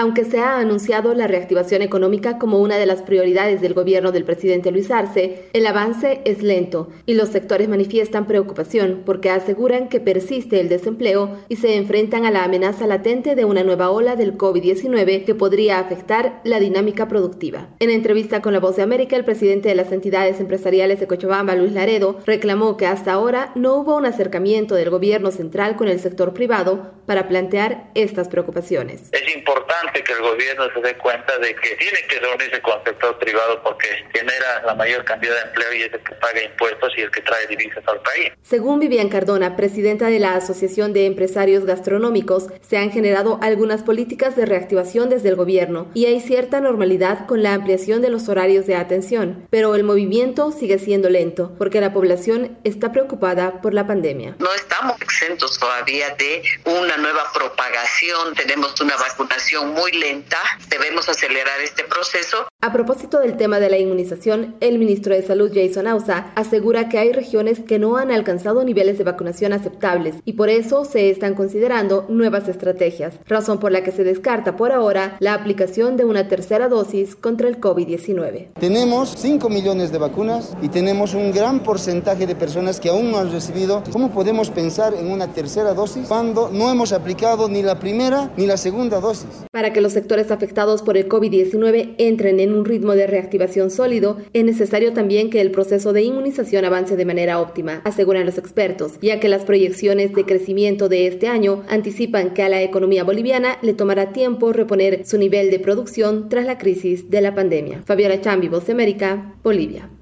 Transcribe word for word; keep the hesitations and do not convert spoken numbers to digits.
Aunque se ha anunciado la reactivación económica como una de las prioridades del gobierno del presidente Luis Arce, el avance es lento y los sectores manifiestan preocupación porque aseguran que persiste el desempleo y se enfrentan a la amenaza latente de una nueva ola del COVID diecinueve que podría afectar la dinámica productiva. En entrevista con La Voz de América, el presidente de las entidades empresariales de Cochabamba, Luis Laredo, reclamó que hasta ahora no hubo un acercamiento del gobierno central con el sector privado para plantear estas preocupaciones. Es importante que el gobierno se dé cuenta de que tiene que reunirse con el sector privado porque genera la mayor cantidad de empleo y es el que paga impuestos y el que trae divisas al país. Según Vivian Cardona, presidenta de la Asociación de Empresarios Gastronómicos, se han generado algunas políticas de reactivación desde el gobierno y hay cierta normalidad con la ampliación de los horarios de atención, pero el movimiento sigue siendo lento porque la población está preocupada por la pandemia. No estamos exentos todavía de una nueva propagación, tenemos una vacunación muy lenta, debemos acelerar este proceso. A propósito del tema de la inmunización, el ministro de Salud, Jason Ausa, asegura que hay regiones que no han alcanzado niveles de vacunación aceptables y por eso se están considerando nuevas estrategias, razón por la que se descarta por ahora la aplicación de una tercera dosis contra el COVID diecinueve. Tenemos cinco millones de vacunas y tenemos un gran porcentaje de personas que aún no han recibido. ¿Cómo podemos pensar en una tercera dosis cuando no hemos aplicado ni la primera ni la segunda dosis? Para que los sectores afectados por el COVID diecinueve entren en un ritmo de reactivación sólido, es necesario también que el proceso de inmunización avance de manera óptima, aseguran los expertos, ya que las proyecciones de crecimiento de este año anticipan que a la economía boliviana le tomará tiempo reponer su nivel de producción tras la crisis de la pandemia. Fabiola Chambi, Voz de América, Bolivia.